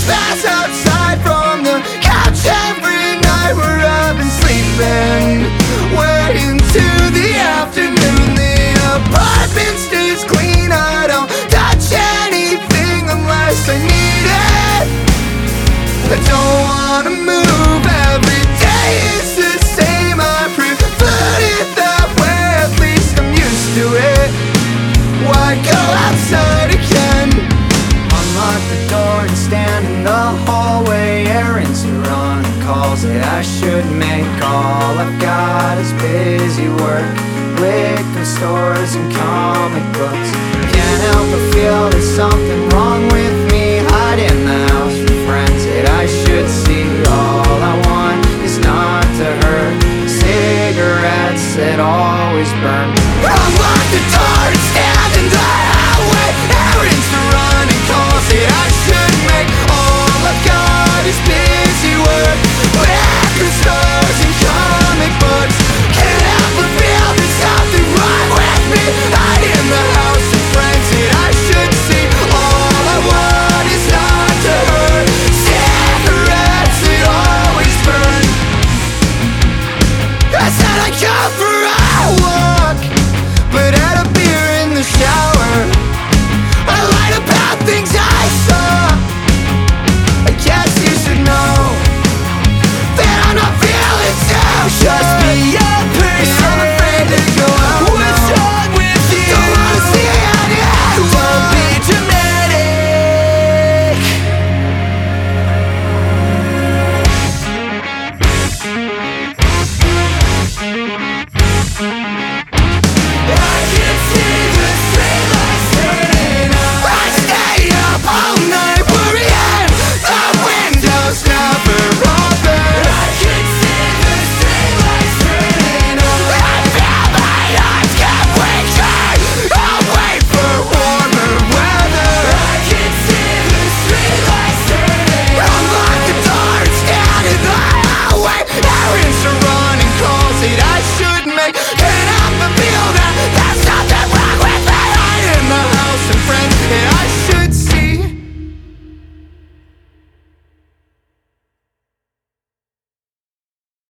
pass outside from the couch every night where I've been sleeping. Way into the afternoon, the apartment stays clean. I don't touch anything unless I need it. I don't wanna move, every day is the same. I prefer it that way, at least I'm used to it. Why go outside again? Unlock the door and stand in the hallway. Errands to run, calls that I should make. All I've got is busy work, liquor stores and comic books. Can't help but feel there's something wrong with me. Hide in the house from friends that I should see. All I want is not to hurt, cigarettes that always burn. Unlock the door and stand in the hallway. Errands to run and calls that I should make. All I've got is busy work, liquor stores and comic books. Can't help but feel there's something wrong with me. Hide in the house of friends that I should see. All I want is not to hurt, cigarettes that always burn. I said I'd go for a walk, but had a beer in the shower. I lied about things I saw. I guess you should know that I'm not feeling too sure. Just be a person, I'm afraid to go out. What's wrong with you? Don't wanna see it yet. Don't be dramatic. I can see the streetlights turning on. I stay up all night worrying the windows never open. I can see the streetlights turning on. I feel my eyes get weaker. I'll wait for warmer weather. I can see the streetlights turning on. Unlock the door, stand in the hallway. Errands to run and calls that I should make.